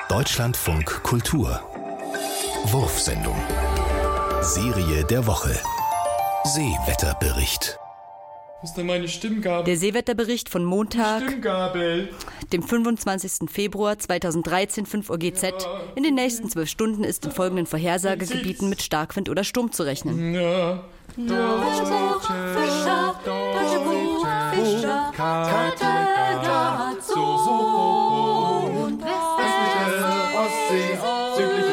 Deutschlandfunk Kultur. Wurfsendung. Serie der Woche. Seewetterbericht. Was ist denn meine Stimmgabel? Der Seewetterbericht von Montag, Stimmgabel. dem 25. Februar 2013, 5 Uhr GZ. In den nächsten 12 Stunden ist in folgenden Vorhersagegebieten mit Starkwind oder Sturm zu rechnen. Ja. Ostsee, südlich